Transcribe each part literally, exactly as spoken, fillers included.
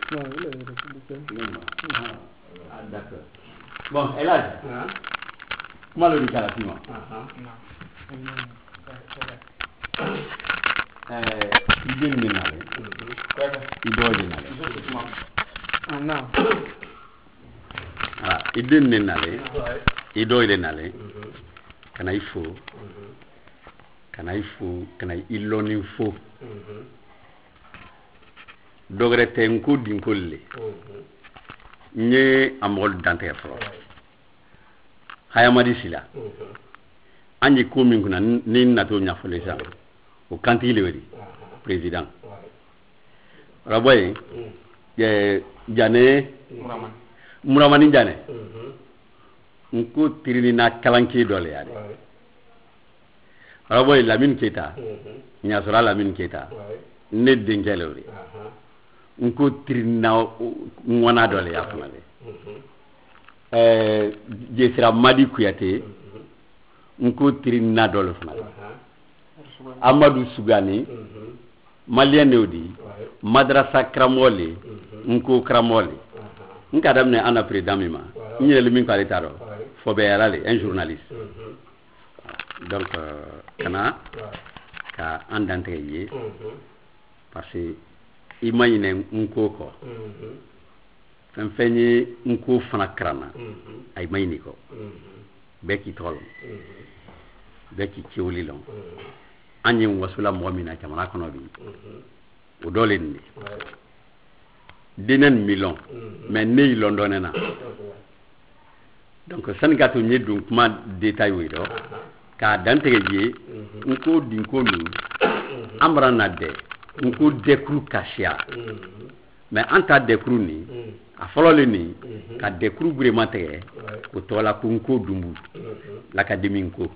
Non, il est républicain. Ah, d'accord. Bon, et là, comment le dit à Non. Il est minable. Il doit être minable. Ah non. Ah, il est minable. Il doit être minable. Kana il faut. Kana il faut. Kana il l'on il faut. Dogre te nko dinkolle. Nye amol dante fro. Hayamadi sila. Anyi komi kuna ni nato nyafole sa. O kanti lewedi. Président. Raboye. Ye jane Muramani jane. Nko tirini na kalanki dole yade. Raboye Lamine Keita. Nyasora Lamine Keita. Ne dengelewri. Nko tirina ngwana dole ya famale eh jesira Madi Kuyate nko tirina dole famale Amadou Sougani Malien Neudi Madrasa Kramole nko Kramole nka damne ana président mima ñele min ko aletaro fo be yalale un journaliste donc kana ka andante yi parce que imagine nko ko fen fenyi nko fana krana ay mayni ko beki tol beki ciwli lon anyi wasula mu'mina kamana kono bi o dole ni denen million mais ne londonena donc san gato ni donc ma détail wi do ka dante ye nko dinko lu amra na de nko dekru kashia mais anta dekru ni a folole ni ka dekru vraiment te ko tola ko nko dumbu l'académie nko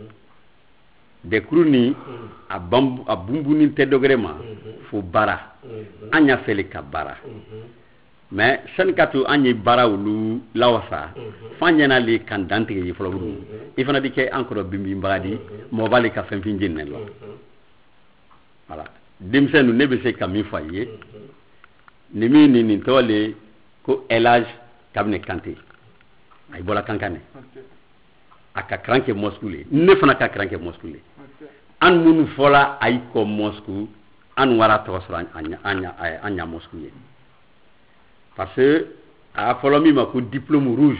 dekru ni a bambu a bumbu ni te dogrema fo bara anya fele ka bara mais sen katu anyi bara ulu lawasa fanyana li kan dante yi folo ifana dike encore bimbi mbadi mo bali ka fen fin jinne lo voilà dimsen ne be se kam mi faye ni mi ni ni tole ko elage kabne kanté ay bola kankane aka kranke moskule ne fana ka kranke moskule an munu fola ay ko mosku an wara to sura anya anya anya moskule parce que a folo mi ma ko diplôme rouge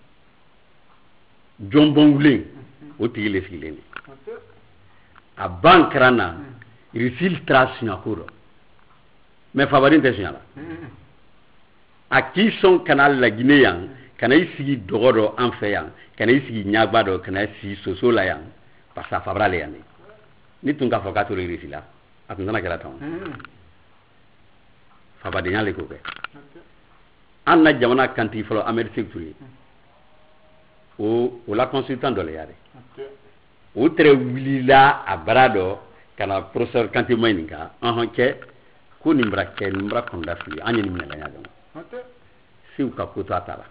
jombon wulé o tigile sileni a bankrana infiltration akuro mais favorin te signala a qui sont canal la guinéen kana isi dogodo en fayan kana isi nyagbado kana isi soso la yan parce que fabrale yani ni tunga fokato le risila atundana kala tan fabade nyale ko be anna jamana kanti folo Ahmed Sékou o o la consultant do le yare o tre wilila abrado kana professeur Kanté Maininga en ke ko nimbra ke nimbra konda fi anya ni mela nyaga si u ka ko to atala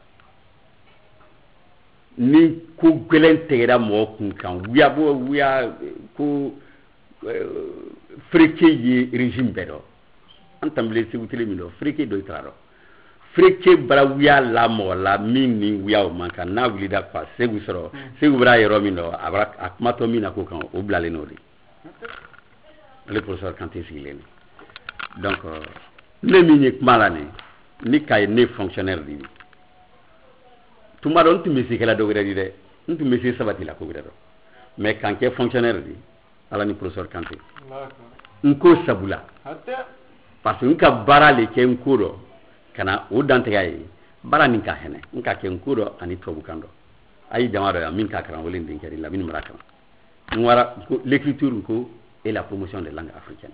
ni ko gelen tegera mo kun kan wiya bo wiya ko freke yi régime bedo antamble si utile mi do freke do traro freke bra wiya la mo la min ni wiya o manka na wilida kwa segu soro segu bra yero mi do abra akmato mi na ko kan o blale no di le professeur Kanté Sigileni. Donc, euh, les miniques malané, ni kay ne fonctionnaire di. Tout ma don tu me sais que la dogre di de, tu me sais sabati la couvre. Mais quand qui est fonctionnaire di, ala ni professeur Kanté. D'accord. Nko sabula. Parce que nka bara le ke nkuro kana o dante gayi, bara ni ka hene, nka ke nkuro ani tobukando. Ayi jamaro ya min ka kran wolin din keri la min maraka. Ngwara l'écriture nko et la promotion des langues africaines.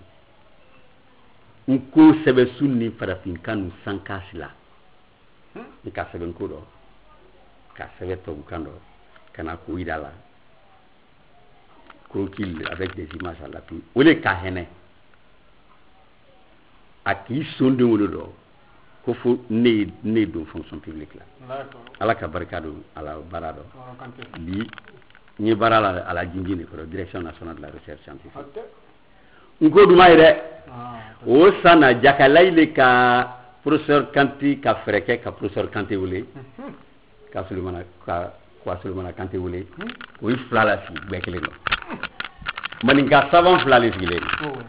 Nko sebe sunni farafin kanu sankasila. Nka sebe nkodo. Ka sebe tobukando. Kana kuidala. Croquis avec des images à l'appui. Ole ka hene. Aki sonde wolodo. Kofo ne ne do fonction publique là. D'accord. Ala ka barkado ala barado. Li ni barala à la Djingine pour la direction nationale de la recherche scientifique. Nko duma ire o sana jakalai le ka professeur Kanti ka frère ka professeur Kanti wele ka Sulemana ka kwa Sulemana Kanti wele o yi fila la sigi bɛɛ kelen don maninka savant fila le sigilen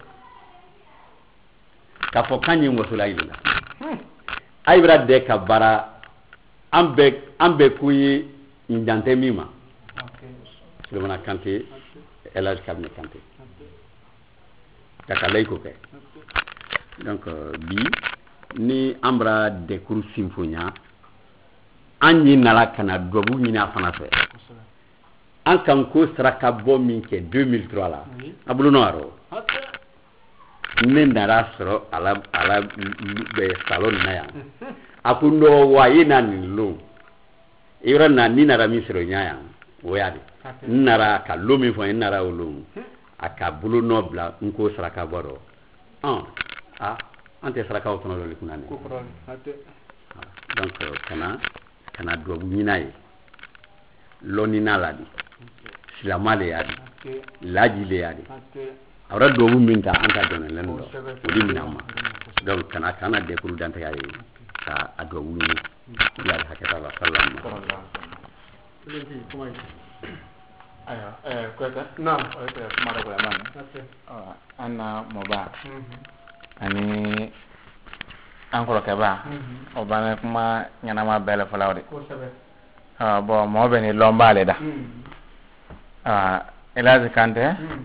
k'a fɔ k'an ye musola yir'i la Ayibara de ka baara an bɛɛ an bɛɛ ko ye ɲan tɛ min ma Sulemana Kanti El Hadj Kabini Kanti ka kalai ko kɛ donc bi ni an bɔra dekuru sinfonya an yi nala kana duwabu ɲini a fana fɛ an kan ko saraka bɔ min kɛ deux mille trois la a bolo nɔ arɔ ne nana sɔrɔ ala ala salon na yan a ko nɔ wa ye na nin lon yɔrɔ na ni nara min sɔrɔ ɲa yan o y'a de n nara ka lon min fɔ n nara o lon a ka bolo nɔ bila n ko saraka bɔ rɔ ɔn ah an tɛ sarakaw fana dɔ de kunna ne donc kana kana duwabu ɲina ye lɔnina la de silama le y'a de laji le y'a de a yɛrɛ duwabu min ta an ta dɔnɛlen dɔ o de minɛ ma donc kana kana dekuru dantigɛ ye ka a duwabu ɲini bila hakɛta la sallallahu alaihi wa sallam ayo eh kweta na o te mara ko yaman ah anna moba ani an ko ke ba o bana kuma nyana ma bele falawde ko sabe ah bo mo be ni lombale da ah El Hadj Kante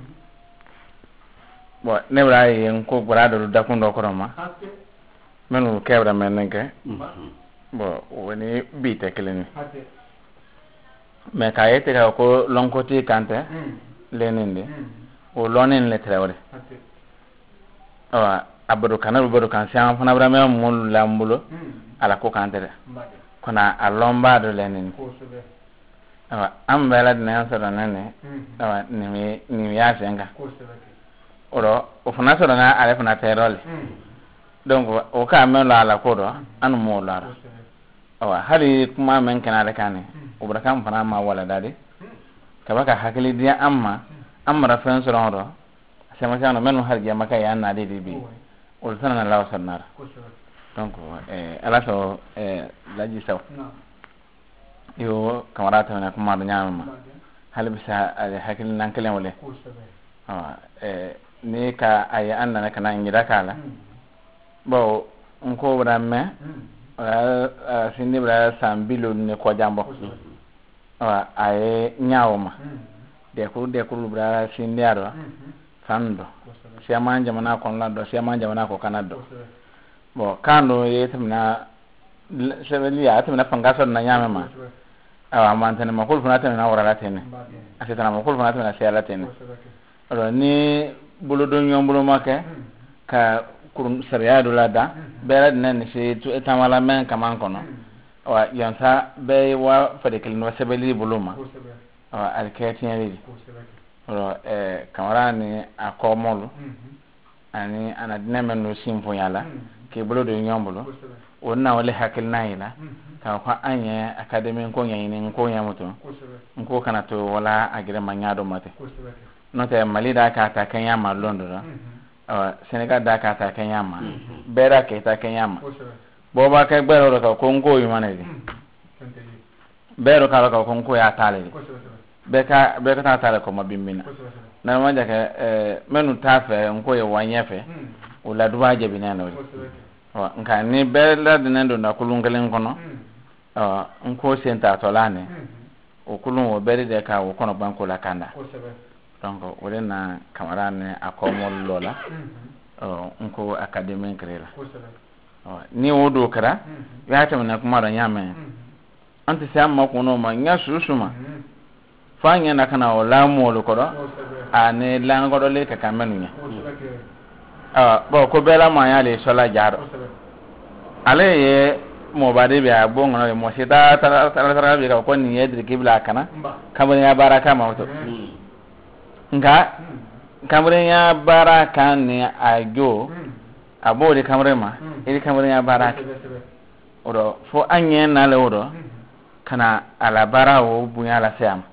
bo ne bra yen ko brado da ko ndo ko ma menu kebra men nenke bo woni bi te keleni mais ka yete ka ko lonkoti Kante leninde o lonin le trewre awa abado kana abado kan sian fana bra me mol lambulo ala ko Kante de kona a lomba do lenin awa am bela de nan sara nane awa ni mi ni ya senga oro o fana sara na ala fana terol donc o ka men la ala ko do anu mo la awa hali kuma men kana de kane o bra kam fana ma wala dade kabaka hakili dia amma amra fen sara ro sama sama men har ya maka ya na de bi o sana na law sanara donc eh ala so eh laji saw yo kamarata na kuma da nyama hali bisa hakili nan kalen wale ah eh ne ka ayi anna na kana ngira kala bo nko bra me ah sindi bra sambilo ne ko jambo ah ayi nyaawma de ko de ko bra sindi aro sando siama jamana ko lando siama jamana ko kanado bo kando yetimna sebeli ya timna pangaso na nyama ma awa mantene makul funa tene wara la tene asita na makul funa tene sia la tene alo ni bulu do nyombulo make ka kurun sariya do la da bela nan se tu etamala men kaman kono awa yansa be wa fade kelno sebeli buluma awa alketien ri alo eh kamara ni akomolo ani ana diname no simfo yala ke bulu do nyombulo onna wale hakil naila ka ko anye academy ko nyini ko nyamuto ko kana to wala agire manyado mate no te mali da ka ta kenya ma londo ah senegal da ka ta kenya ma bera ke ta kenya ma bo ba ka bero ka ko ngo yumanedi bero ka ka ko ngo ya tale be ka be ka ta tale ko mabimbina na manja ka eh menu tafe ngo ye wanyefe ula duwa je binana wala wa nka ni bela de nendo na kulungelen kono ah nko senta tolane o kulun wo beri de ka wo kono banko la kanda donc wole na kamarane akomo lola oh nko academy krela oh ni wodo kra ya tamna kuma da nyame anti sama kuno ma nya susuma fanya na kana wala mo lo kodo ane lan godo le ka kamenu nya ah bo ko bela ma ya le sola jaro ale ye mo bade be abo ngono mo sita tara tara be ka ko ni yedri kibla kana kamar ya baraka ma to nga kamar ya baraka ni ajo abo de kamar ma iri kamar ya baraka oro fo anye na le oro kana ala bara wo bunya la siam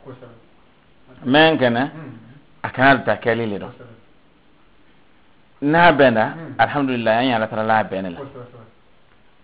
men kana akana ta kelile do na benda alhamdulillah ya la tara la benela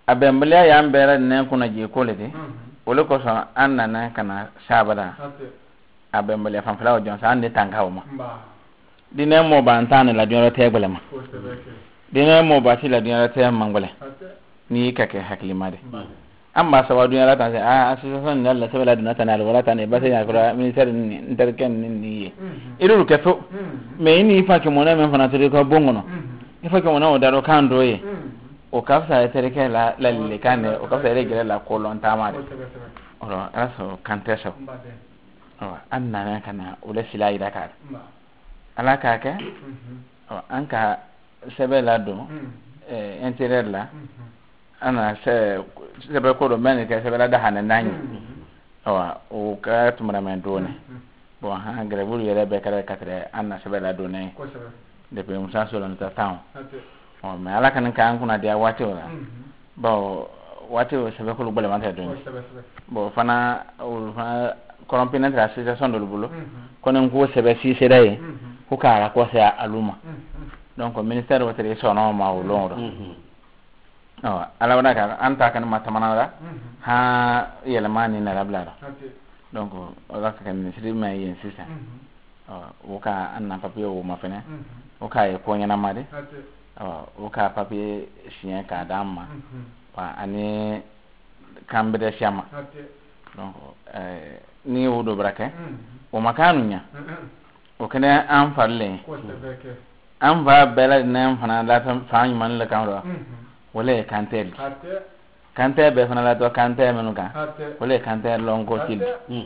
abembele ya mbere ne kuna je kolete ole ko so anna na kana sabada abembele fan flawo jonsa ande tanka ma dine mo bantane la diora tegbele ma dine mo bati la diora te mangole ni kake haklimade amma sawa dunya tan a association ne la sabala dina tan ala wala tan e bata ya kura ministère ni interken ni iru ke fo me ni fa ke mona men fana tere ko bongono ifa ke mona o daro kando ye o kafsa tere ke la la le kane o kafsa tere la kolon tamade oro aso kanteso o anna na kana o le sila ida ka ala ka ke o anka sabala do eh intérieur la ana se sebe ko do men ke sebe la da hanen nani awa o ka tumra men done bon ha gre bulu yere be kare katre ana sebe la done de pe musa so lan ta taw o me ala kan kan kuna dia wati wala bo wati o sebe ko lu bole man ta done bo fana o fa corrompine tra association do bulu konen ko sebe si sedai ko kala ko se aluma donc ministère wotere so no ma o longro oh ala wana ka anta kan matamana da ha yelemani na rabla donc o la ka ni siri mai yin sisa oh o ka anna papier o ma fene o ka e ko nyana made oh o ka papier chien ka dama pa ani kambede shama donc eh ni o do brake o makanunya o kana an farle an va bela nan fana la fa man la kan ro wala kantel kante be fana la to kante menuka wala kante longo til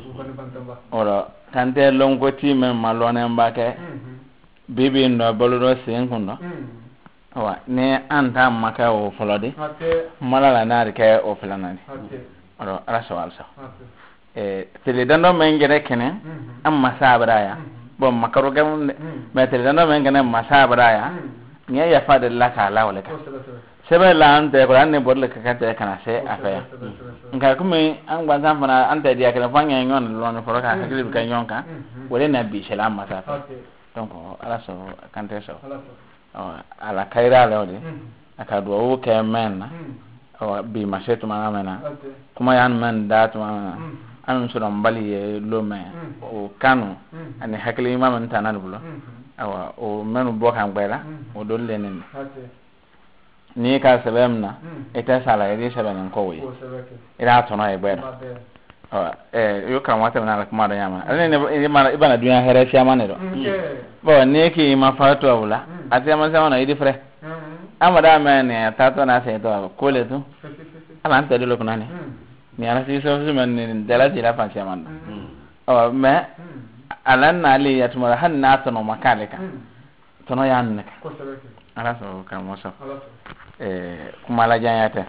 ora kante longo ti men malone mbake bibi ndo boludo sen kundo wa ne anta maka o folode mala la na ke o flanani ora raso alsa eh tele dando men gene kene amma sabra ya bon makaro gam me tele dando men gene masabra ya nya ya fade la ka la wala ka sebe la ante ko anne bodle ka kate kana se afaya nka kuma an gwanzan fana ante dia kana fanya nyon lon foro ka hakili ka nyon ka wala na bi selam masa donc ala so kante so ala kaira le odi aka do o ke men o bi masetu mana mena kuma yan men dat mana an so dum bali lo me o kanu ani hakili imam tan nan bulo awa o menu bokan gbera o do lenen ni ka sebemna eta sala ede sebenen ko wi ira tono e ber oh eh yo kan wata na kuma da yama ane ne ma ibana dunya here sia manero bo ne ki ma fatu awla ati ma sama na idi fre amada men ne tato na se to ko le tu ala ante de lo kunani ni ala si so so men ne dala ti la fa sia man oh me ala na li yatuma han na tono makaleka tono yan ko ala so kan mo so eh kuma la janyata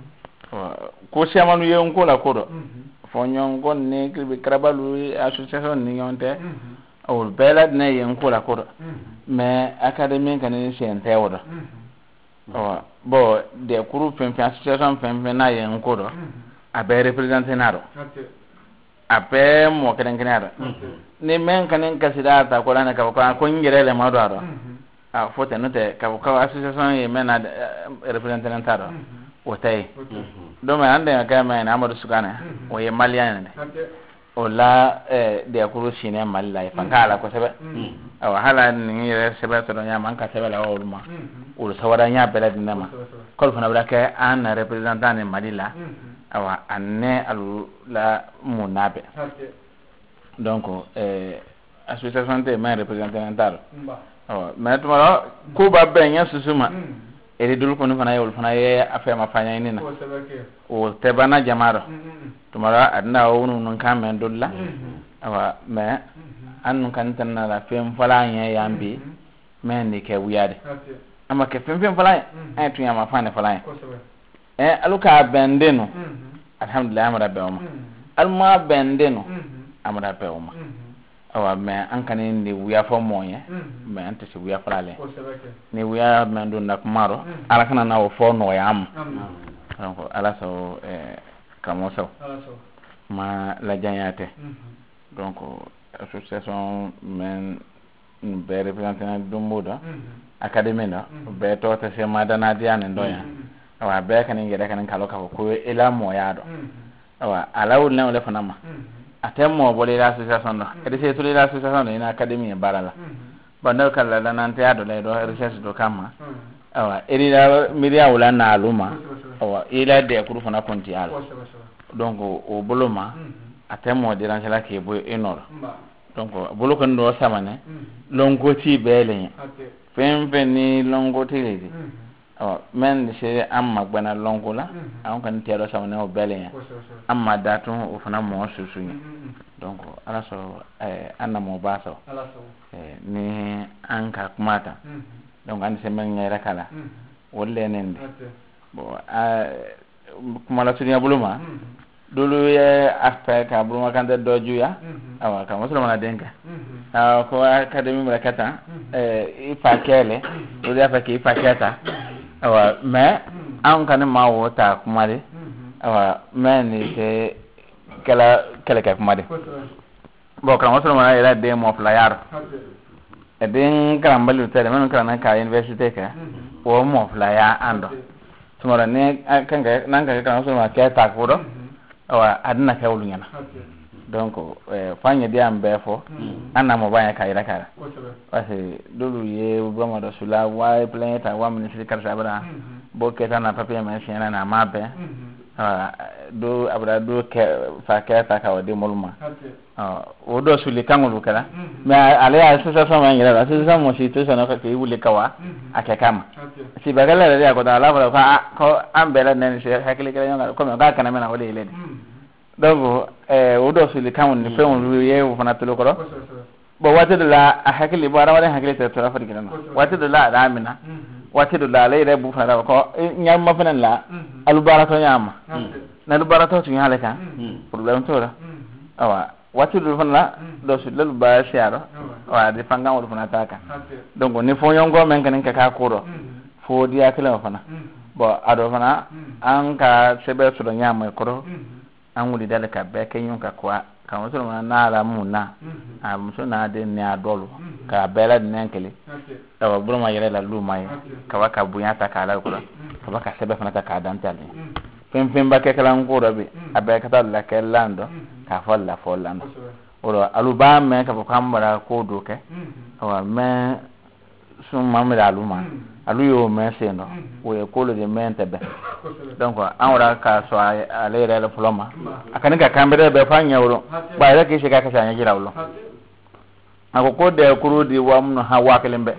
ko siamanu ye on ko la ko do fo nyon gon ne kribe krabalu association ni yonte o bela ne ye on ko la ko do mais académie kan ni sente wodo o bo de groupe fen association fen fen na ye on ko do abe représenter naro abe mo kenen kenaro ni men kan kasida ta ko la na ka ko ngire le ma do aro a fote note ka ko association ye mena representant taro o tay do me ande ka me na amadu sugana o ye malian ne o la eh de akuru sine malila fa kala ko sebe aw hala ni re sebe to nya man ka sebe la o ma o sawara nya bela dinama ko fana bla ke an representant ne malila aw anne alu la munabe donc eh association te me representant taro oh mais tomara ko ba benya susuma eri dul ko fana yol fana ye afa ma fanya ni na o tebana jamaro tomara adna o nun kan men dulla awa mais an kan tan na la fem fala nya yambi men ni ke wiyade ama ke fem fem fala en tu ya ma fane fala eh aluka bendeno alhamdulillah amara bewma alma bendeno amara bewma awa me an kan ni wiya fo moye me ante se wiya frale ni wiya me ndo nak maro ala kana na o fo no yam donc ala so eh kamo so ma la janyate donc association men be representant do moda académie na be to ta se madana diane ndoya awa be kan ngere kan kalo ka ko ila mo yado awa alaw na wala fanama atem mo bole la association do e de to la association do ina academy barala banda kala la nan te ado le do research do kama awa eri la miria wala na aluma awa ila de kuru fana konti ala donc o boloma atem mo de ran la ke bo enor donc bolo kan do samane longo ti bele fen fen ni longo ti le oh men se amma gbana longo la an kan tero samane o bele amma datu o fana mo susunya donc ala so eh anna mo baso eh ni an ka kumata donc an se men ngere kala wolle nende bo kuma la sunya buluma dulu ya aspect ka buluma kan de doju ya awa ka mo solo denka ah ko academy mrakata eh ifa kele do ya fa ki ifa keta awa me an kan ma wota kuma de awa me ni se kala kala ka kuma de bo kan mo solo mana ira de mo flyer e den kan balu tere men kan ka university ka o mo flyer ando tumara ne kan ga nan ga kan so ma ka ta ko do awa adna ka wulu nyana donc eh fanya dia mbefo anna mo banya ka ira kara wase dulu ye bama do sula wa planeta wa ministry kar sabara bo ke tana papier men siena na mabe ah do abra do ke fa ka ta ka wadi molma ah o do suli kangulu kala me ale ya sasa sama ngira sasa mo si to sana ka ke wuli kawa akekama si bagala ya ko da la fa ko ambela nen se hakili kala nyanga ko me ga kana mena wole ile donc eh o do suli kangul ni fe on ye o fana tolo ko bo wata de la hakili bo ara wala hakili te to afari kana wata de la amina wata de la le bu fana ko nyam ma fana la alubarato nyama na alubarato tu nyale kan problem to la awa wati do fana do su lelu ba siaro wa de fanga wo fana taka donc ni fo yongo men kan ka ka kuro fo dia kala fana bo ado fana an ka sebe su do nyama kuro an wuli dale ka be kenyon ka kwa ka mo so na la muna a mo so na de ni adolo ka bela de nenkele awa bro ma yele la lu mai ka wa ka bunya ta ka la kuro ka ba ka sebe fana ta ka dan tali fem fem ba ke kala ngoro be abe ka ta la ke lando ka folla follando oro aluba me ka ko kambara ko do ke awa me sum mamra aluma alu yo me seno o e ko le de mente be donc an ora ka so ale re le floma akani ka kambere be fanya woro ba re ke shi ka ka sanya jira wolo ako ko de kuru di wa mun ha wa kelembe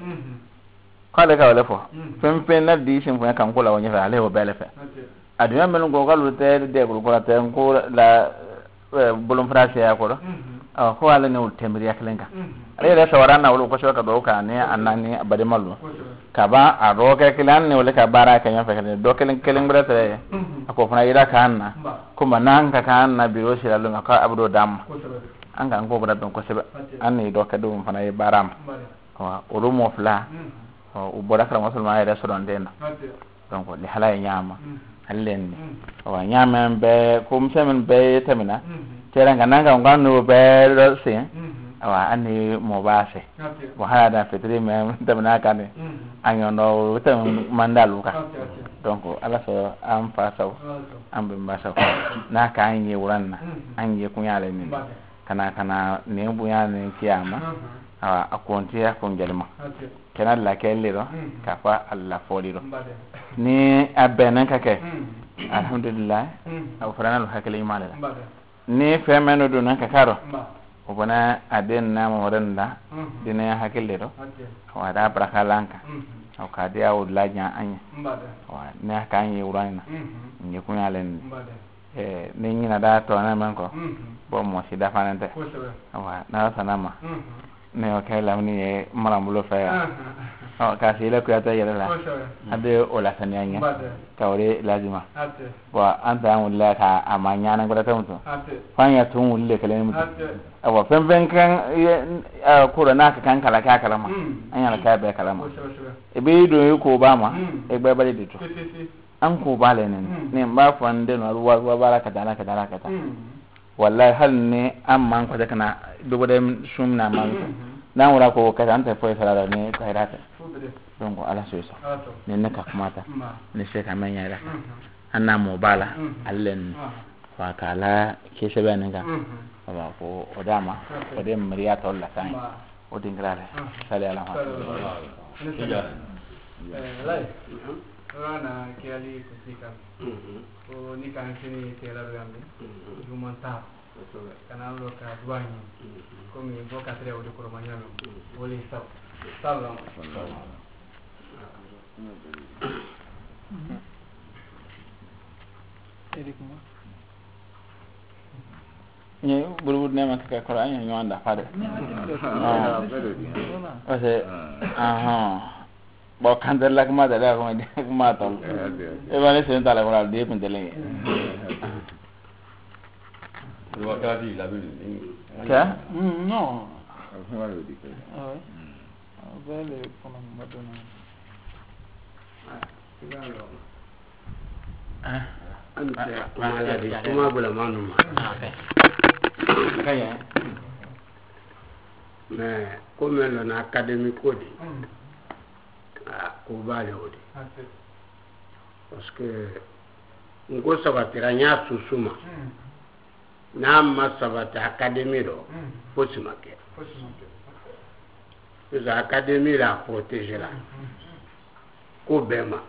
kale ka wale fo fem fem na di sim fo kan ko la wonya ale o bele fe adunya men go ga lu te de ko ko te ko la bolon frase ya ko ah ko ala ne o temri ya kelenga ale re sawara na wolo ko so ka do ka ne anani abade malu ka ba a ro ka kelan ne wala ka bara ka nya fa do kelen kelen bra te ko fana ira ka anna kuma nan ka ka anna biro shi lalu ka abdo dam an ga ko bra don ko sebe an ne do ka do fana e baram wa o mo fla o bora kra musulma e restaurant den donc li hala nyama hallen wa nyama be ko msemen be tamina tera ngananga ngano be do se awa ani mo base bo hada fetri me tamina kane anyo no tam mandalu ka donc ala so am fa saw am be mbasa na ka anye wuranna anye kunyale ni kana kana ne buya ne kiyama awa akonti ya kongelma kana la keliro ka fa alla foliro ni abena kake alhamdulillah aw farana lo hakale imala ni femeno do nan kakaro o bona aden na mo renda dina hakale do wa da brakalanka aw ka dia o lanya anya wa ne ka nyi urana ni kunya len eh ni nyina da to na man ko bo mo si da fanante wa na sanama ne o kay lamni e marambulo fa oh ka si la ku ata yela la ade o la sanyanya ka ore lazima wa anta an la ka amanya nan gura ta mutu fanya tun wulle kale mutu awa fen fen kan ko na ka kan kala ka kala ma anya la ka be kala ma e be do ko ba ma e be ba de to an ko ba le ne ne ba fan de no wa wa baraka dala ka dala ka ta wallahi hal ne amman ko da kana dugo da sumna man dan wala ko ka ante fo sala ne ka irata donc ala so so ne ne ka kumata ne se ka menya ira anna mo bala allen fa kala ke se bana ga ba ko odama o de mariya to la tan o dingrale sale ala ma eh lai rana ke ali kusika o ni kan sini tela rambe jumanta kana lo ka duani comme il faut quatre heures de coromaniano woli sab sallam Eric mo ni buru ne ma ka ko anya ñu anda faade o se aha bo kan der lak ma da ko ma to e ba ne se tala ko de kun tele Dua kali la belle. क्या? No. Hawala di ko. Ah, vale con Madonna. Ah. Ante mala di kuma bula manuma. Okay. Kaya. Mais comme le na académie code. Ah, ko bale odi. Parce que ngo sabatira nya susuma. Na masabata académie do fosimake fosimake la académie la protéger la ko bema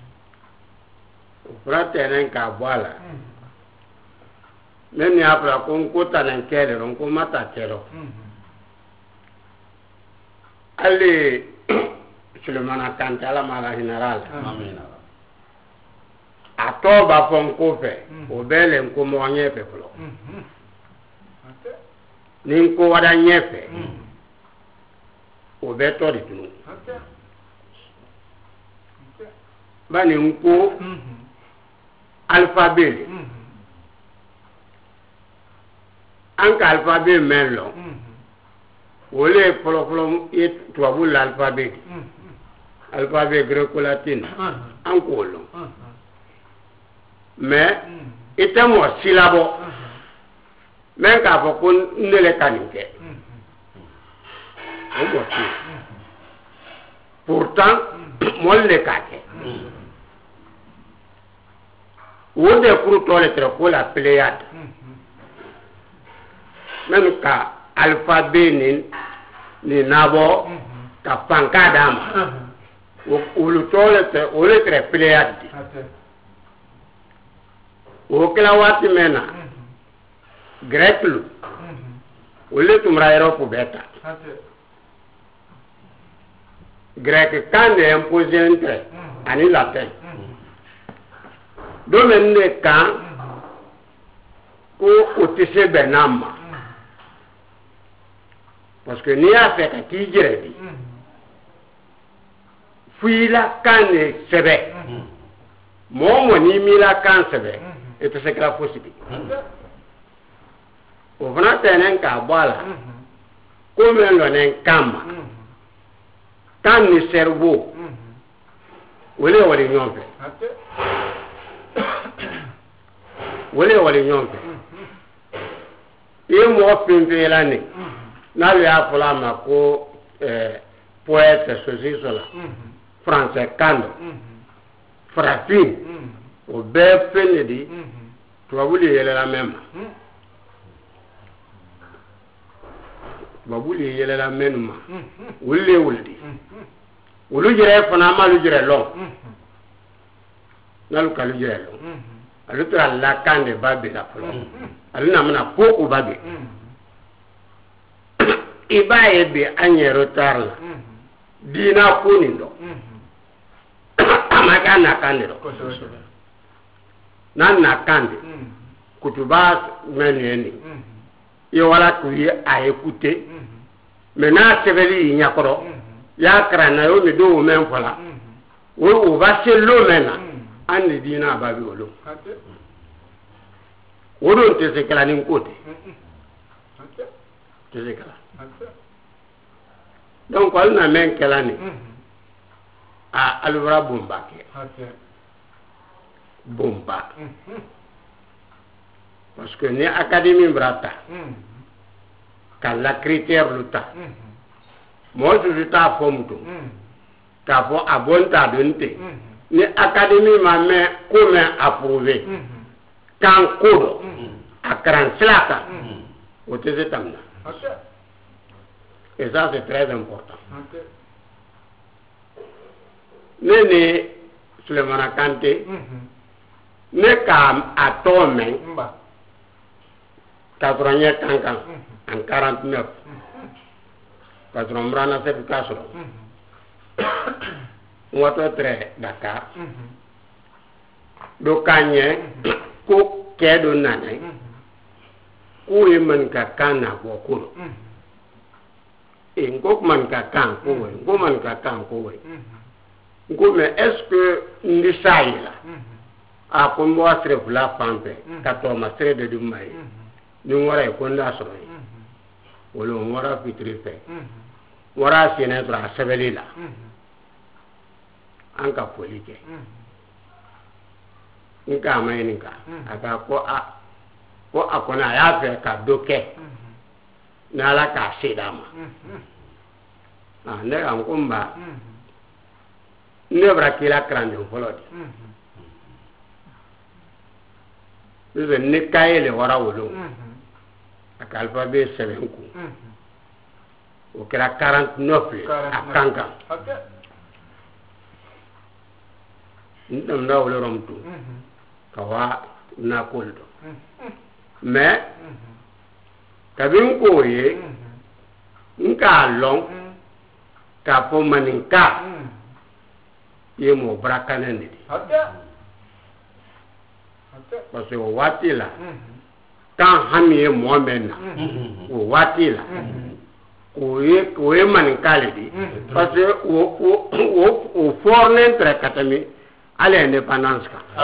o pratenen ka boala neni apra kon ko tanen kele ron ko mata kero ali Sulemana Kantala mala general amina atoba fon ko fe o bele ko mo nyefe flo nin ko wada nyefe o be to di tunu bani nko alphabet anka alphabet melo wole folo folo et to abul alphabet alphabet gréco-latin anko lo mais ite mo silabo men ka fo ko nele kanike o mo ti pourtant mo le kake o de pour to le tre ko la pléiade men ka alphabet ni ni nabo ka pankadama o lu to le tre o le tre pléiade o kila wati mena grec lu o le tumra Europe beta grec kan de imposer entre ani latin do men ne kan ko o tise benama parce que ni a fait ki jere fuila kan sebe momo ni mila kan sebe et c'est que la possible o fana tenen ka bala comme lo nen kama tan ni cerveau wole wole nyombe wole wole nyombe e mo pimpe la ni na le afola ma ko eh poète ceci cela français kando frafine o be fenedi to wuli yele la même babuli yele la menuma wulle wuldi wulu jere fana ma lu jere lo nalu kalu jere lo alu tra la kande babe la folo alu na mna poko babe ibaye be anye rotarla dina kunindo amaka na kande lo nan na kande kutuba meneni yo wala ku yi a écouter mais na seveli nyakoro ya krana yo mi do men fola wo o va se lo mena andi dina babi wolo wodo te se kala nin kote te se kala donc wal na men kala ni a alvara bomba ke bomba parce que ni académie brata quand la critère luta mo su ta fom to ta fo abonta donte ni académie ma me ko me approuvé kan ko akran slaka o te tamna et ça c'est très important nene Souleymane Kanté ne ka atome quatre-vingt kankan en quarante-neuf parce qu'on brana cette casse wato tre Dakar do kanye ko kedo nanay ko yeman ka kana ko ko e ngok man ka kan ko we ngok man ka kan ko we ngok mais est-ce que ndi sayla a ko mo asre fula pampe ka to ma sre de dum may ni ngora ko nda so wala ngora fitri fe wara sene tra sebelila anka polike nka mai nika aka ko a ko akona ya fe ka doke na la ka sidama ah ne am kumba ne bra kila krando folodi ne ne kayele wara wolo aka alphabet seven ku o kera quarante-neuf akanga ndam na wolo romtu kawa na koldo mais kabin ko ye nka long ka po maninka ye mo brakane ndi parce que wati la tan hamiye mo menna o wati la o ye o ye maninka le di parce que o o o forne entre katami à l'indépendance.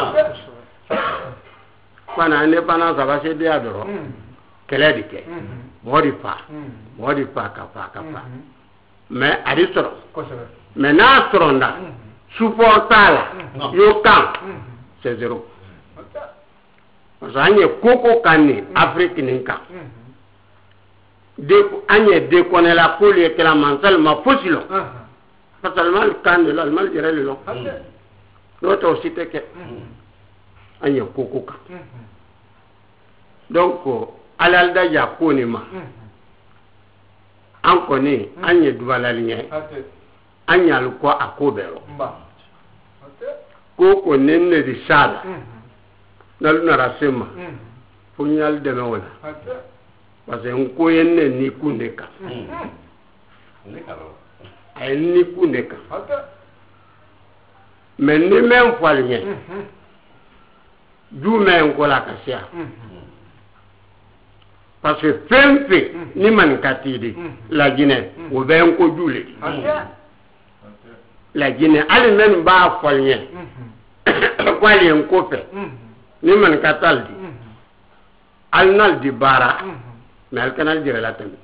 Quand l'indépendance va se dire d'or, qu'elle est dit que, modifa, modifa, capa, capa. Mais à l'histoire, maintenant, stronda, supportala, yokan, c'est zéro. Parce qu'il y a coco cani, Afrique ninka. Agne déconne la foule et que la manselle m'a foutu long. Parce que le can de l'allemand dirait le long. L'autre aussi c'est que Agne coco can. Donc, à l'alda ya konima. On connaît Agne douala ligne. Agne le quoi à Kobero. Coco nene di sala. Naluna rasema. Punyal de meona. Parce que on connaît ni kundeka. Ay ni kundeka. Mais ni même fois lien. D'où même ko la kasia. Parce que fempe ni man katidi la Guinée ou ben ko djoulé. La Guinée elle même ba fois lien. Quoi lien ko fait. Ni man kataldi. Al nal di bara. Mais elle canal dire la tête.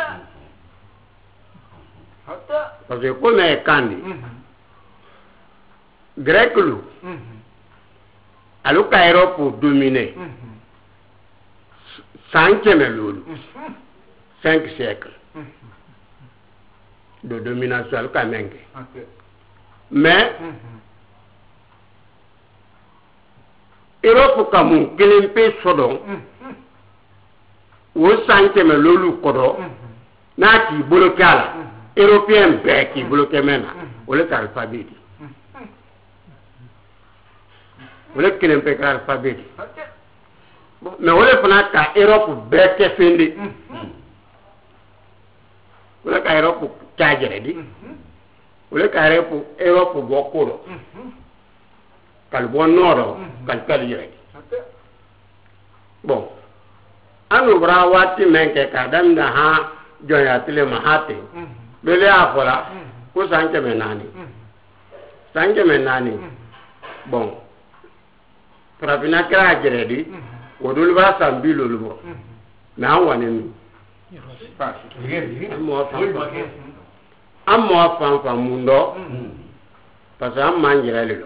Parce que comme elle kandi, grec loup, alors qu'à pour dominer, cinquième loup, cinq siècles de domination, alors qu'à mengue. Mais, Europe comme un kelimpe sodon, ou cinquième lolu kodo na ki bloqué la européen be qui bloqué maintenant ou le alphabet ou le kelempe ka alphabet mais ou le fana ka Europe be ke fendi ou le ka Europe ka jere di ou le ka Europe Europe bokoro kal bon nord kal kal jere bon anu bra wati menke kadam da ha joya tile mahate bele afola ko sanke menani sanke menani bon trabina kra jeredi odul ba sambilo lubo na wani amma fan fan mundo parce am manjira lelo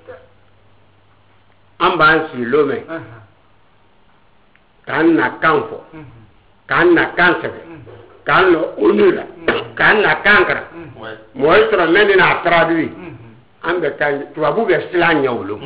am ban si lome kan na kanfo kan na kansebe quand l'onu là quand la cancre moi je trouve même n'a traduit en fait quand tu vas vous verser la nyawlo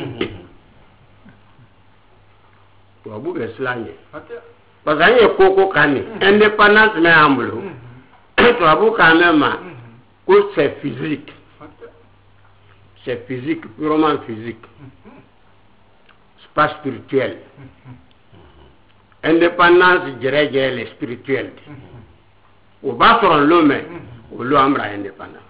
tu vas vous verser la nyawlo parce que y a coco cani indépendance mais ambulo tu vas vous quand même que c'est physique c'est physique purement physique c'est pas spirituel indépendance je dirais elle est spirituelle au bas sur l'homme au l'homme est indépendant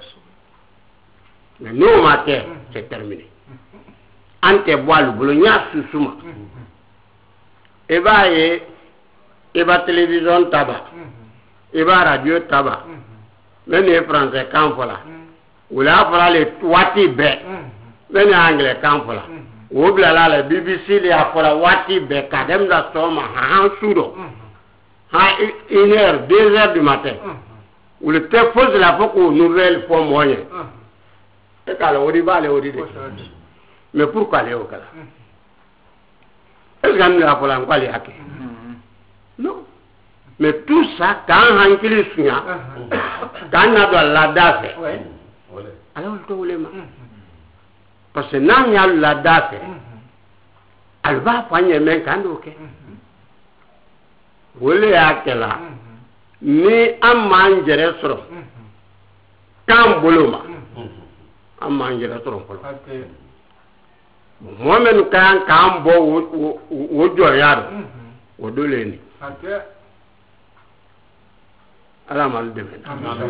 mais nous matin c'est terminé ante bois le boulot nya susuma et va et et va télévision tabac et va radio tabac même les français quand voilà ou là voilà les wati be même les anglais quand voilà ou là là la B B C les a voilà wati be kadem da soma ha sudo ha une heure deux heures du matin ou le te pose la fois aux nouvelles fois moyen et quand on dit va aller mais pourquoi aller au cas est-ce qu'on a pour l'enquête à qui non mais tout ça quand on qu'il souvient quand on a de la date alors le tout le parce que non il y a la date elle va prendre même quand ok wole ya kela ni amman jere soro kan boloma amman jere soro ko mo men kan kan bo wo jo yaro wo dole ni ala mal deme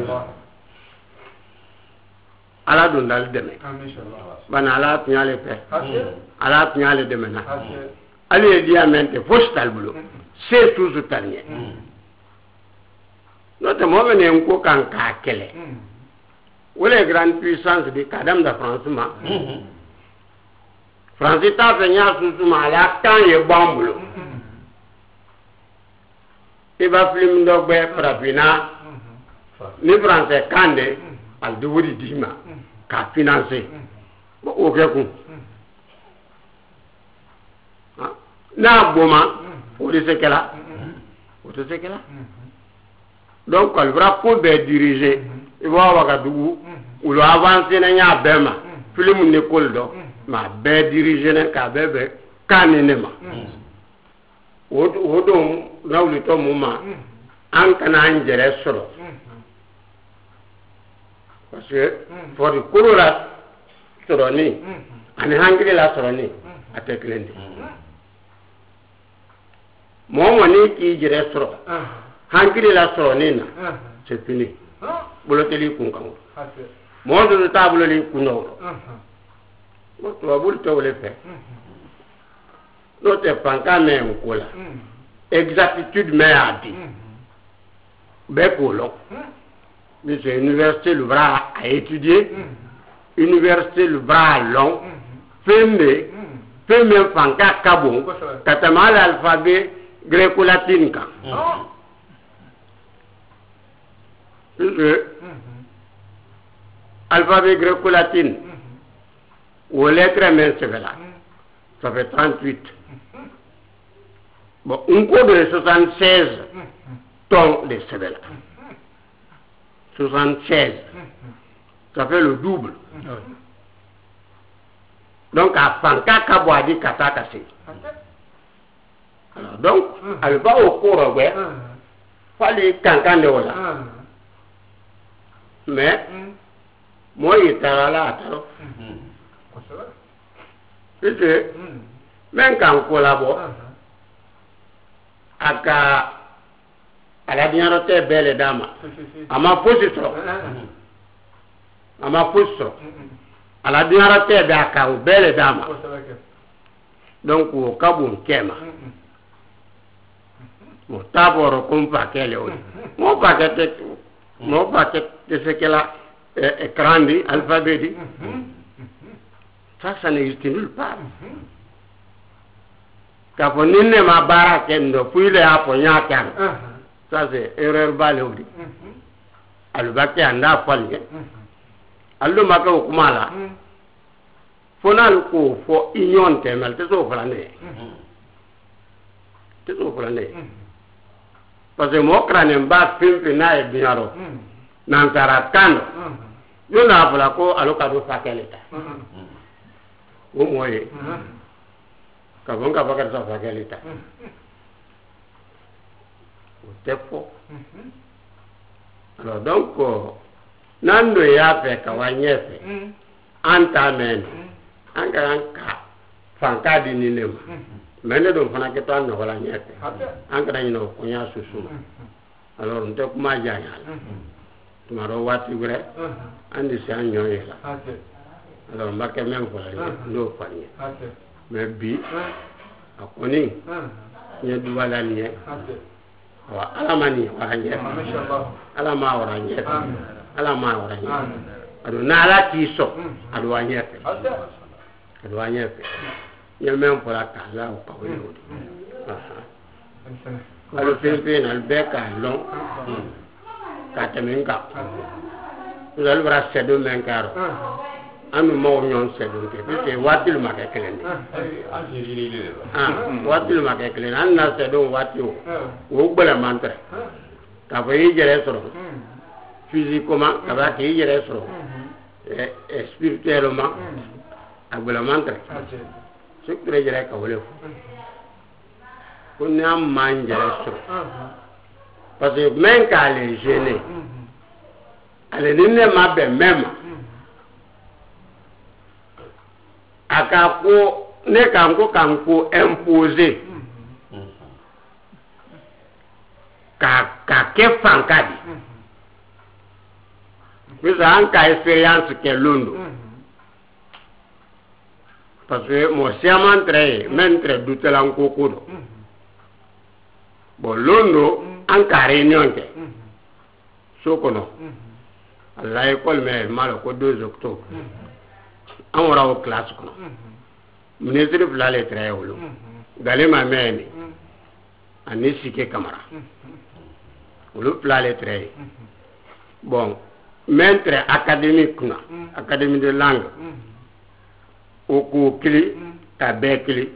ala don dal deme bana ala tiale pe ala tiale deme na ali diamente postal bulo c'est toujours tanier notre moment est un coup quand kakele ou les grandes puissances de Kadam de France ma France ta venia sous ma la quand est bambulo et va film d'ogbe prapina ni français kande al devoir dima ka financer bon ok coup na boma ou de ce qu'elle a ou de ce qu'elle a donc elle va pour diriger il va avoir Ouagadougou ou le avancer na nya bema film ne koldo ma be diriger na ka bebe kanenema o o don na uli to muma an kana njere soro parce que pour le kurura soroni ani hangri la soroni ateklendi mo ni ki jere soro hankiri la soro ni na c'est fini bolo teli kun kan mo do table li kuno mo to bul to le fait no te panka me ko la exactitude me a dit be ko lo mais c'est université le bras à étudier université le bras long femme femme panka kabon katama l'alphabet gréco-latine ka le alphabet gréco-latine ou lettre mais c'est là ça fait trente-huit bon un cours de soixante-seize tons de cevela soixante-seize ça fait le double donc à panka kabwadi katakasi alors donc elle va au cours ouais fallait cancan de voilà mais moi il était là attends tu sais même quand on collabore aka ala diñarote belle dama ama position ama position ala diñarote be aka belle dama donc o kabun kema mo taboro compa kele o mo paquet mo paquet de ce qu'elle a écran di alphabet di ça ça n'existe nulle part kapo ninne ma bara kendo puile hapo nyaka ça c'est erreur bale odi alubaki anda falye allo maka kumala fonal ko fo union temel te so flane te so flane parce que mo krane mba pimpi na e biaro nan tara kando yo na fala ko aloka do fakelita o moye ka bonga bakar sa fakelita o tempo alors donc nando ya fe ka wanyefe anta men anga anka fanka di ni lema mene do fana ke tan no wala nyete anga dañu no ko nya susu alors nte kuma janya tumaro wati gure andi sa nyoye la alors marke men ko la ndo fani me bi akoni nye duwala nye wa alamani wa nye alama wa nye alama wa nye ado nala tiso ado wa nye ado wa nye ye men pour la casa ou pas oui alors Philippine al beka long kataminga vous allez voir ces deux men caro anu mo nyon se do ke parce que watil ma ke kelen ah watil ma ke kelen an na se do watio wo gbala mantre ka fa yi jere soro physiquement ka ba ke yi jere soro et spirituellement agbala mantre ce que je dirais que vous voulez qu'on a mangé parce que même quand elle est gênée elle n'est pas bien même akako ne kanko kanko imposé ka ka ke fankadi vous avez une expérience que l'undo parce que mon serment très même très douté là encore court bon l'undo en réunion que sokono à l'école mais mal au deux octobre on aura au classe quoi ministre de la lettre est où d'aller ma mère en essiquer caméra le plat lettre bon maître académique na académie de langue au coup clé ta béclé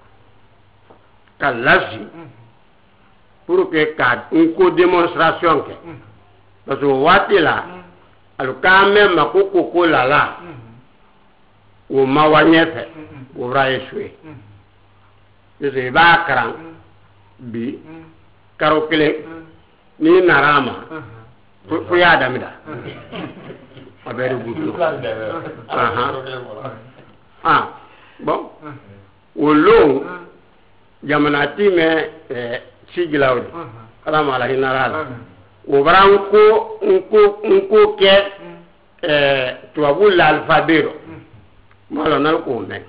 ta lasi pour que quand une co-démonstration que parce que wati là alors quand même ma coco là là o mawanyefe o raiswe je ba kran bi karokele ni narama fu ya damida abere butu aha ah bon o lo jamanati me siglaudi ala mala hinarala o branco unko unko ke eh tuabu l'alfabet malo nal ko men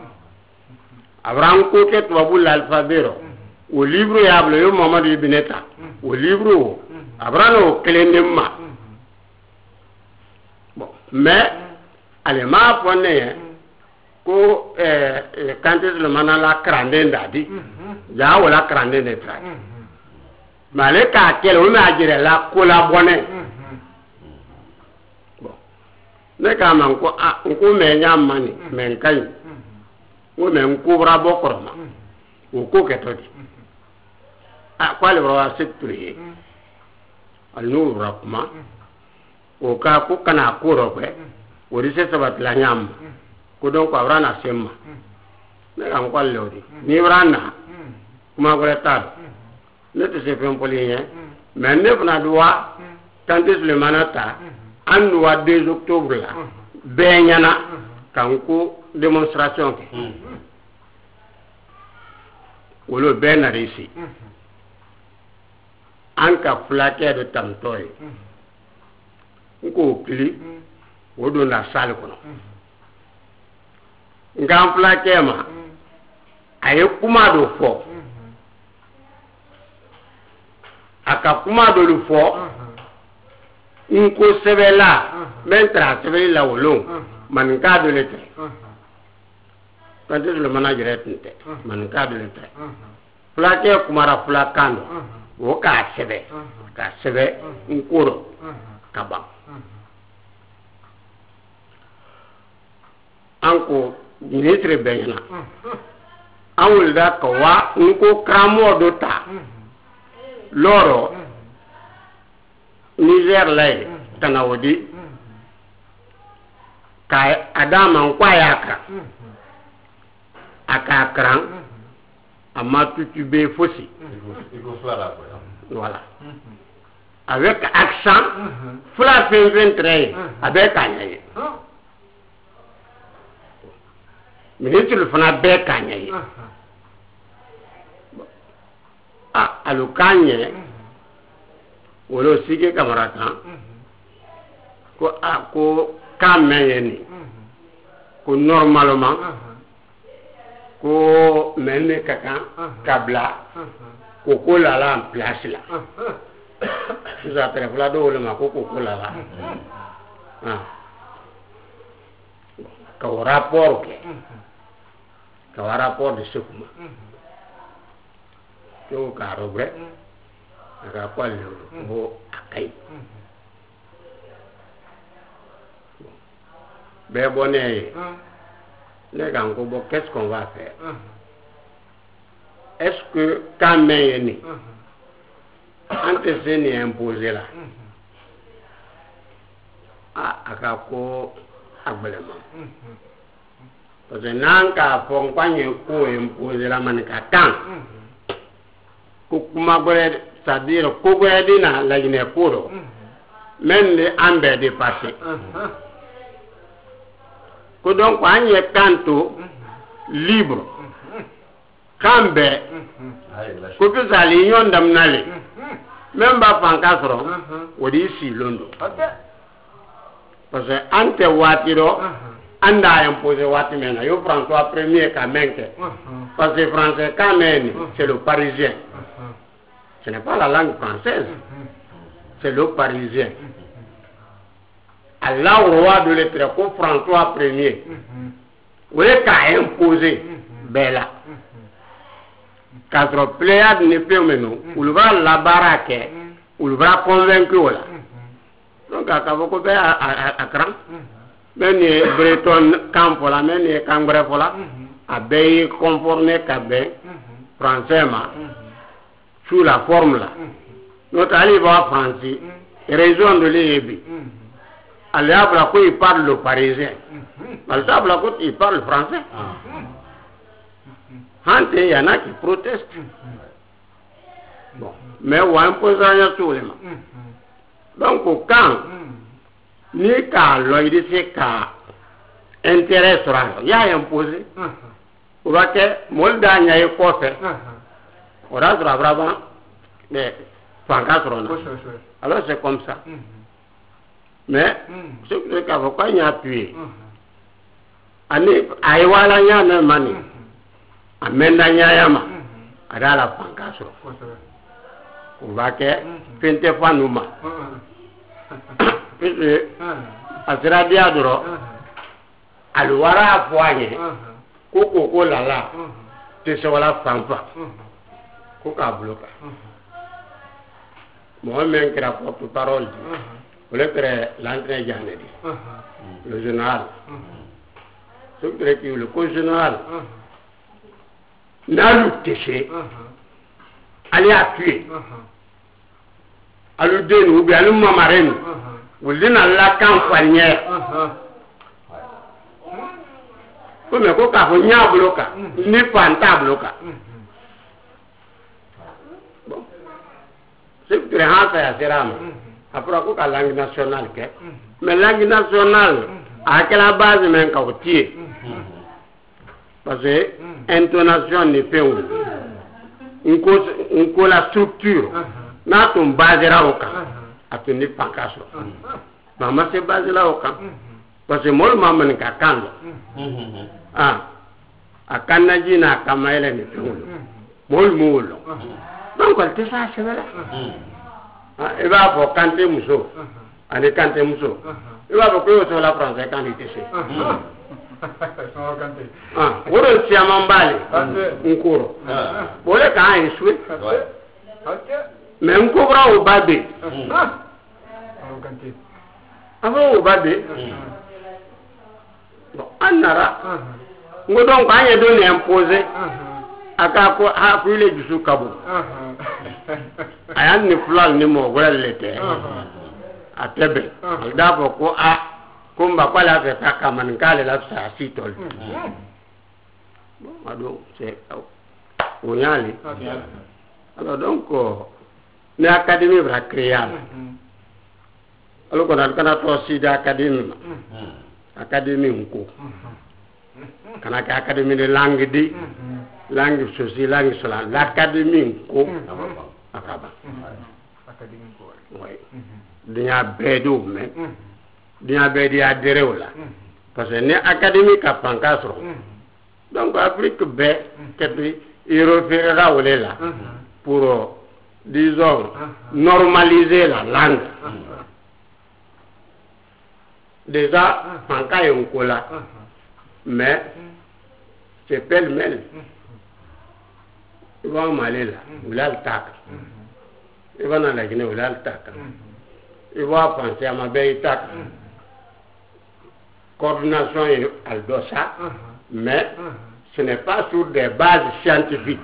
abran ko ke tuabu l'alfabet o livre yable yo Mamadou Ibineta o livre abrano kelenema bon mais alema ponne ko eh quand le manala krande ndadi ja wala krande ne tra male ka kele o ma jere la ko la bonne ne ka man ko a ko me nyam mani men kan ko men ko bra bokorma o ko ke todi a kwale bra secteur al no rakma o ka ko kana ko ro pe o ri se sabat la nyam ko don ko rana semma ne am ko lewdi ni rana kuma ko ta ne te se fem polien mais ne fna doa quand le manata en loi deux octobre là benyana kanko démonstration ke wolo benari ici anka flaquer de tamtoy ko kli wodo na salle kono ngam flaquer ma aye kuma do fo aka kuma do lu fo inko sebela mentra sebela wolo man ka de lettre quand le manager était man ka de lettre flaquer kuma ra flakando o ka sebe ka sebe inkoro kaba anko ministre benyana awul da ko wa inko kramo do ta loro Niger lay tanawodi ka adama nkwayaka aka kran ama tutube fossi voilà avec accent fla vingt-trois avec Kanyaye ministre le fana be Kanyaye ah alu Kanye wolo sige kamarata ko a ko kameyeni ko normalement ko menne kaka kabla ko ko la la en place là vous après voilà do le ma ko ko la la ah ka rapport ke ka rapport de ce kuma ko ka robre aka kwa le bo akai ben bonnet les gars bon qu'est-ce qu'on va faire est-ce que quand même antecédent est imposé là ah akako agbelema parce que nanka fon kwanye ko imposé la manika kan ko kuma gore c'est-à-dire ko gore dina la gine koro même les ambe dépassé ko donc anye kanto libre kambe ko que ça l'union damnale même ba pankasro wodi si londo parce que ante watiro anda imposé wati mena yo François premier quand même parce que français quand même c'est le parisien ce n'est pas la langue française c'est le parisien Allah roi de l'être ko François premier oui qu'a imposé bella quatre pléiades ne peut mener ou le va la baraque ou le va convaincre là donc à Kavoko be à Kran ben breton camp pour la men cambre pour la abeille conforné cabe français ma sous la forme là notre ali va français raison de l'ébi Allah bla ko il parle le parisien Allah bla ko il parle français hante il y en a qui protestent bon mais on impose rien sur les mains donc quand ni ka loyde c'est ka intérêt sera il y a imposé on va que molda nya ko fait on a vraiment mais fanka sera alors c'est comme ça mais ce que ka ko nya appuyer ani ay wala nya na mani amenda nya yama adala fanka sera on va que fente fanuma puisque asira dia doro alwara foanye koko ko lala te se wala fampa ko ka bloka mo men kra porte parole pour le très l'entrée jané dit le général ce que le co général n'a lutté aller appuyer alu denu bi alu mamarenu wulina la campagne ko me ko ka ho nya bloka ni panta bloka bon c'est très rare à seram après ko ka langue nationale ke mais langue nationale à quelle base men ka otie parce que intonation ne fait une cause une cause la structure na ton basera au camp à tenir pancaso maman c'est basé là au camp parce que moi maman n'est qu'à kando ah à kanaji na kamaile ni tulo moi moulo donc elle te ça c'est là ah et va pour canter muso allez canter muso il va pour que sur la français quand il était c'est ah pour le siamambali un cours pour le quand il souhaite mais on couvre au babé avant au babé bon on nara on donc quand il donne imposé aka ko ha ku ile jusu kabo ayan ni fulal ni mo wala lete atebe da ko a kumba pala ke taka man kale la sa sitol bon ado c'est o yali alors donc ne académie bra créer alors qu'on a kana to si da académie académie nko kana ka académie de langue di langue sociale langue sociale l'académie nko akaba académie nko oui dia bedo mais dia bedi adere wala parce que ne académie ka pankasro donc Afrique be que européen wala là pour disons normaliser la langue déjà panka yonko là mais c'est pêle-mêle il va m'aller là il a le tac il va dans la Guinée il a le tac il va penser à ma belle tac coordination à l'dossa mais ce n'est pas sur des bases scientifiques.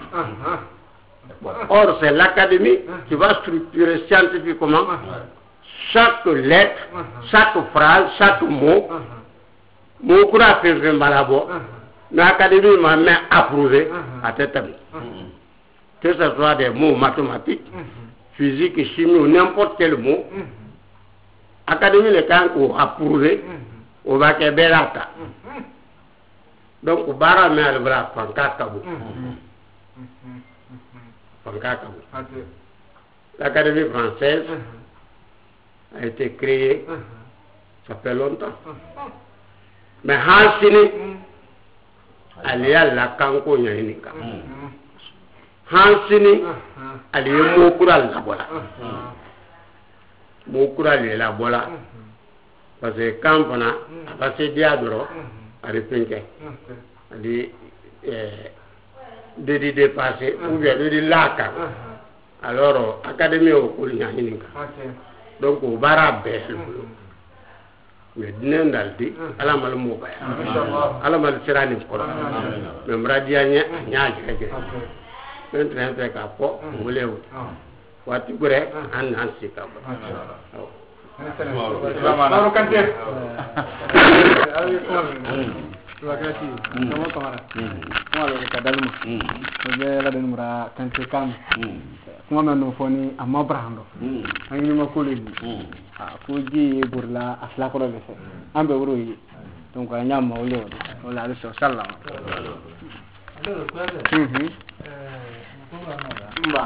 Or c'est l'académie qui va structurer scientifiquement chaque lettre, chaque phrase, chaque mot. Mon cours a fait un malabo. L'académie m'a même approuvé à tête. Que ce soit des mots mathématiques, physique, chimie ou n'importe quel mot. L'académie les quand approuvé, on va que belata. Donc au bara mais al bra panka kabu. Panka kabu. L'Académie française a été créée, ça fait longtemps. Mais Hansini, Alia la Kanko Yanika. Hansini, Alia Mokura la Bola. Mokura la Bola. Parce que quand on a passé Diadro, à répéter, à dire, de dépasser, ou bien de dire là, alors, Académie au Yanika. Donc, au Barabé. Mais dinañ dal di ala mal mo bay ala mal sirani ko même radia nya nya jege men tren te ka po mulew wati gure an an sika ba Baru kan dia. Ayo terima kasih. Sama kamera. Semua lo kita dalam. Oke, la den mura kan te kam. Kuma manu foni amma brando. Angi ma kuli. Ah, fuji burla asla ko le se. Ambe wuro yi. Donc anya ma wolo. Wala le so sallam. Alors, quoi Mhm. Euh, Mba.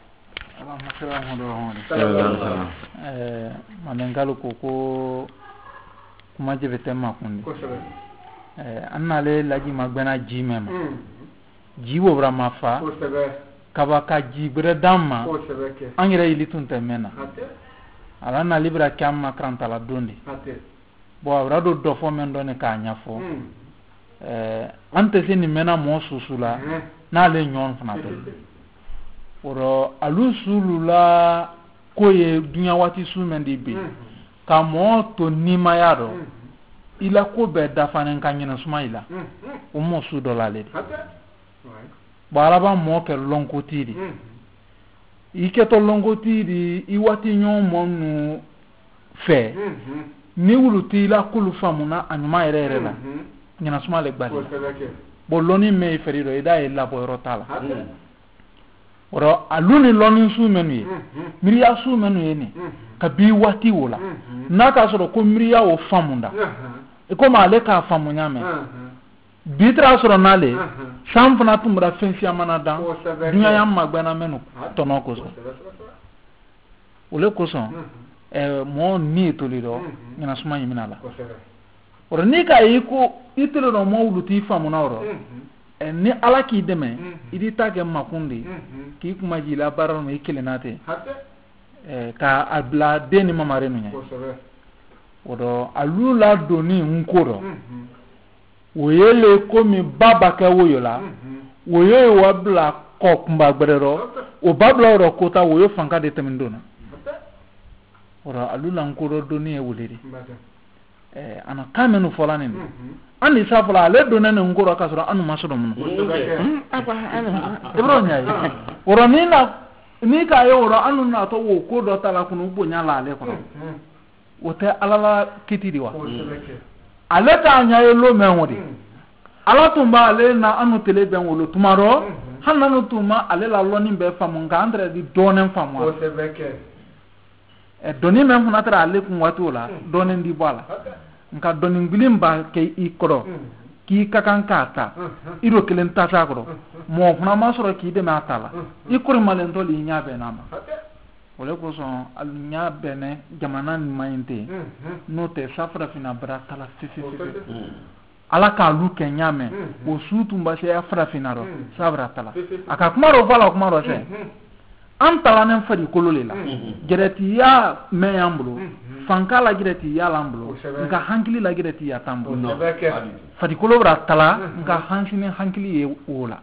Eh, manengalo koko kuma jebe tema kundi. Eh, annale laji magbena ji mema. Ji wo bra mafa. Kaba ka ji bre damma. Angere ilitun temena. Ala na libra kamma kranta la dondi. Bo abra do do fo men doni ka nyafo. Eh, ante sini mena mo susula na le nyon fana to. Oro alusulula koye dunya wati sumendi be ka mo to nima yaro ila ko be dafanen kanyina sumaila o mo su dolale baraba mo ke lonko tiri ike to lonko tiri iwati nyon monu fe ni wuluti ila kulu famuna anyuma erere la nyina sumale gbali boloni me feriro ida ila boyro tala oro aluni lonin su menu ye miriya su menu ye ni ka bi wati wola na ka soro ko miriya o famunda e ko ma le ka famunya me bi tra soro nale sam fana tumra fenfi amana dan dunya yam magbana menu tono ko so ole ko so e mo ni to lido ina suma yimina la oro ni ka yiko itelo no mo wuluti famuna oro ni ala ki deme idi tage makundi ki kuma jila barar mai kilinate eh ka abla deni mamare nunya odo alula doni nkoro woyele komi baba ka woyola woye wabla kokmba gberero o babla ro kota woyo fanka de temindona odo alula nkoro doni e wuliri eh ana kamenu folani ani safala ale donen ngoro ka soro anu maso mun apa ibro nyai woro ni na ni ka yo woro anu na to wo ko do tala kunu bonya la ale ko wote alala kitidi wa ale ta nyai lo menwodi ala tumba ale na anu tele ben wolo tumaro hanna no tuma ale la lo ni be famu ngandre di donen famu o se beke e doni men funa tara ale kun watola donen di bala nka donin bilimba ke ikoro ki kakan kata iro kelen tata koro mo funa masoro ki de matala ikoro malen to li nya be nama ole ko so al nya bene jamana ni mayinte no te safra fina bratala fifi ala ka lu kenya me o sutu mbase afra finaro sabra tala aka kumaro fala kumaro se antala nen fadi kololela gereti ya me ambulo fankala gereti ya lambulo nka hankili la gereti ya tambulo fadi kolobra tala nka hansini hankili ye wola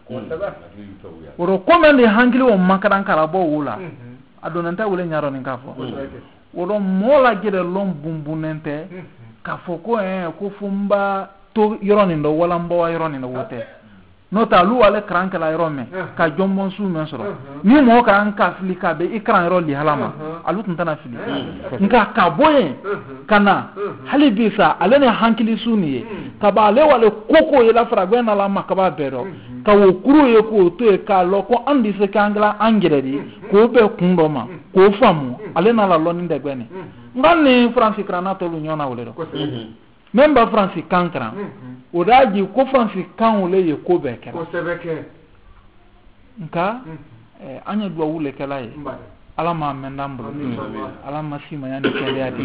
oro komende hankili o makaran kala bo wola adonanta wole nyaro nin kafo oro mola gere lom bumbunente kafo ko eh ko fumba to yoroni ndo wala mbo wa yoroni ndo wote nota lu wale kranka la yorome ka jombon su men soro ni mo ka an ka flika be ikran yoro li halama alu tantana fili nka ka boye kana hali bisa alene hankili suniye ka ba le wale koko yela fragwena la makaba bero ka wo kuru ye ko to e ka lo ko andi se kangla angiredi ko be kundoma ko famu alena la lo ni de gwene ngani franci krana to lu nyona wole do memba franci kankran odaji ko franci kan wole ye ko be kera o se beke nka eh anya dua wule kala ye ala ma mendambulo ala ma sima yani kele adi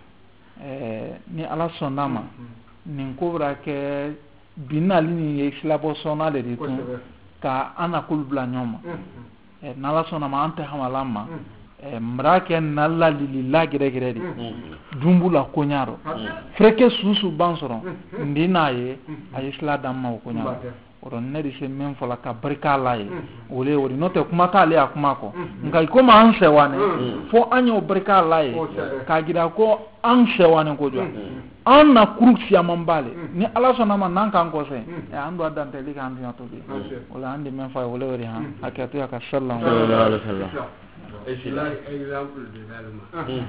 eh ni ala sonama ni kobra ke binali ni islabo sonale de tun ka ana kulbla nyoma eh nala sonama ante hamalama eh mrake nalla lililla gire gire di dumbula konyaro freke susu bansoro ndina ye ayisla damma konyaro oro nedi se men fola ka barika laye wole wori note kuma ta le akuma ko ngai ko ma anse wane fo anyo barika laye ka gida ko anse wane ko jwa an na kuruk ya mambale ni ala sona man nan kan ko se e ando adante li kan to bi wala andi men fa wole wori ha akatu ya ka sallallahu alaihi wasallam Ila example de l'allemand.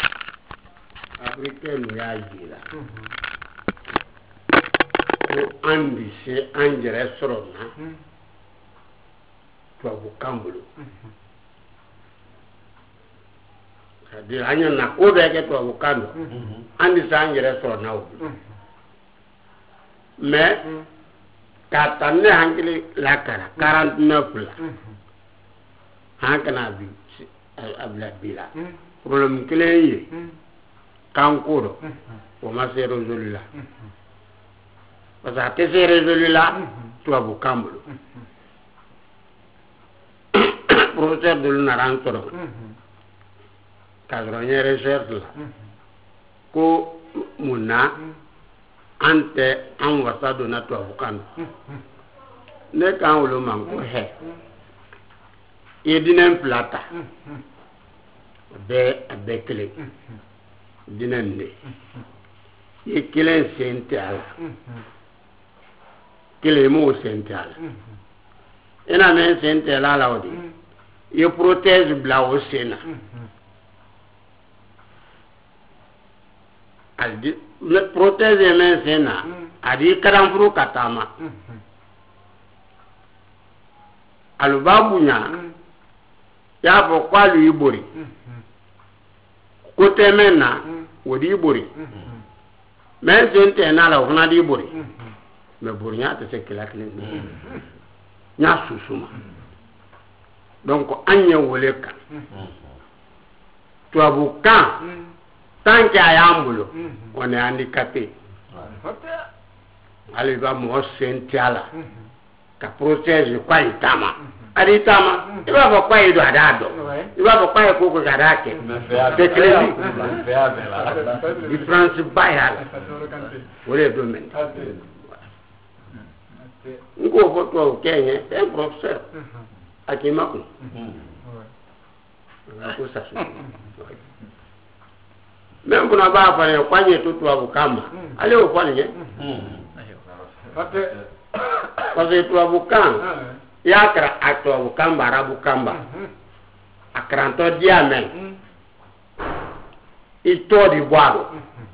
Africain ya jira. Ko andi se angere sorona. To ko kambulo. Kadi anya na ko be ke to ko kando. Andi se angere sorona o. Mais katanne hankili lakara quarante-neuf la. Hankana bi abla bila problem kele yi kankuro o ma se résolu là parce que c'est résolu là tu vas vous cambre professeur de l'unarantoro cadre de recherche là ko muna ante an wasa dona tu vous cambre ne kan lo man ko he yedinen plata be abekle dinande ye kelen sentala kele mo sentala ena men sentala la odi ye protège bla o sena aldi le protège men sena adi karamfuru katama alubabunya ya fo kwalu ibori ko temena wodi ibori men sente na la hona di ibori me burnya te se kila kile nya susuma donc anya woleka to abuka tanke ayambulo on est handicapé ali va mo sente ala ka protège kwa itama ari tama iba ba kwa ido adado iba ba kwa ko ko garake de klezi di france bayal wole do men ngo foto kenye e professeur akima ko ko sa su même kuna ba fa ne kwanye tutu abu kama ale o kwanye parce que tubabu kan ya kara a tubabu kan ba arabu kan ba a karantɔ di a mɛn i tɔ di bɔ a dɔ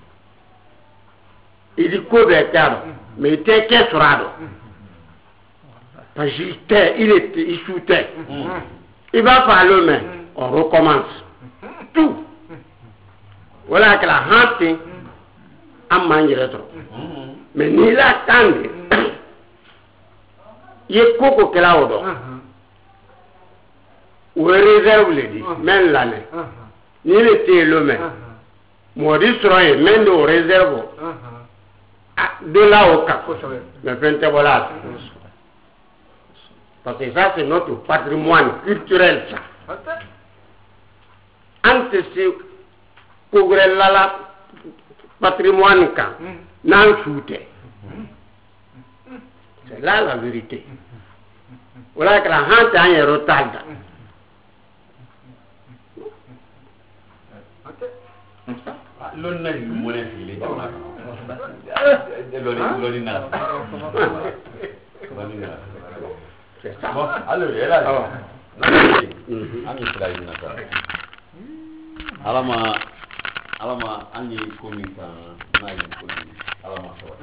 i di ko bɛɛ kɛ a dɔ mɛ i tɛ kɛ sɔrɔ a dɔ parce que i tɛ i de i su tɛ i b'a fɔ ale mɛn on recommence tout wala kɛra han ten an m'an yɛrɛ sɔrɔ mɛ n'i la kan de i ye ko ko kɛla o dɔn o ye réserve le di mɛ lamɛn n'i le tɛ yen lo mɛn mɔdi sɔrɔ yen mɛ de o réserve dɔ la o kan mɛ fɛn tɛ bɔla a fɛ parce que ça c'est notre patrimoine culturel ça an tɛ se ko wɛrɛ la la patrimoine kan n'an su tɛ c'est là la vérité wala kɛra han tɛ an yɛrɛ t'a da lon na yu mo ne fili jamana loni loni na loni na c'est ça bon alors era na ani sira ina ka alama alama ani komi ka na yu komi alama so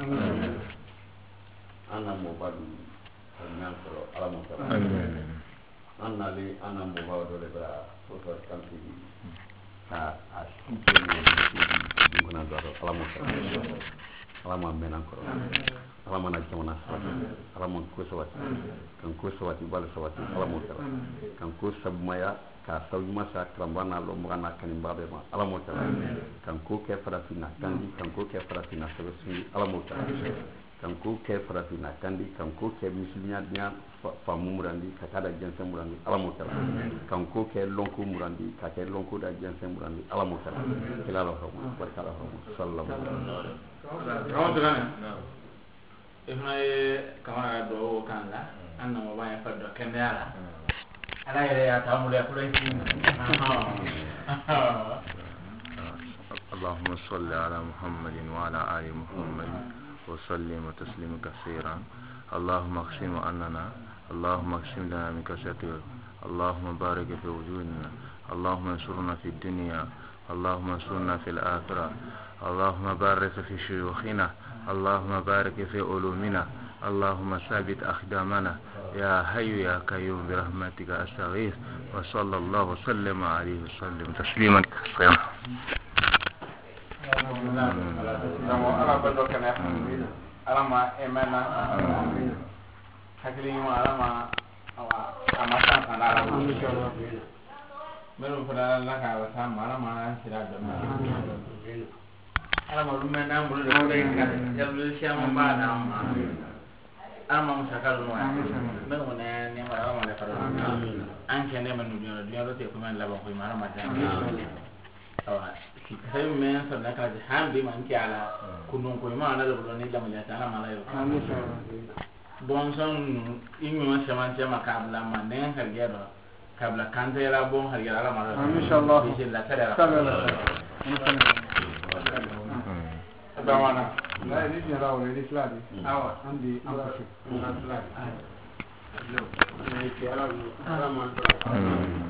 ana mo badu nan ko alama so amen anna li ana mo badu le bra so so kanti a a sinte ngona do alama so alama men encore alama na jamana alama ko so wati kan ko so wati bal so wati alama so kan ko sabmaya ka sawjuma sa trambana lo mugana kanim babe ma alama so kan ko ke farafina kandi kan ko ke farafina so sungi alama so kan ko ke farafina kandi kan ko ke muslimiya nya famu murandi ka kada jensen murandi alama so kan ko ke lonko murandi ka ke lonko da jensen murandi alama so kila lo ko barka la ko sallallahu alaihi ifna ye kamara do kan la an na mo ba ya fa do kendala ala yere ya ta mu le ko len اللهم صل على محمد وعلى آل محمد وسلم تسليما كثيرا اللهم اقسم أننا اللهم اقسم لنا من كشتير اللهم بارك في وجودنا اللهم انصرنا في الدنيا اللهم انصرنا في الآخرة اللهم بارك في شيوخنا اللهم بارك في علومنا اللهم ثبت أقدامنا يا حي يا قيوم برحمتك أستغيث وصلى الله وسلم عليه وسلم تسليما كثيرا alama emena hakili ma alama awa amasa kana ala mero fara la ka wa sa mara mara sira da ma alama lume na mbulu da kore ka ya lu sia ma ba na ma alama musakal no ya mero ne ne ma alama da fara an ke ne manu duniya duniya ro te kuma la ba ko mara ma ta awa sai men sa na ka han bi man ki ala kunun ko ma na da ni la ma ta na mala yo bon son imi ma sama jama kabla ma ne har gero kabla kante la bon har gero ala mala inshallah bi la tara bawana la ni ni rawo ni sladi awa andi amfashu na sladi lo ni ki ala ala ma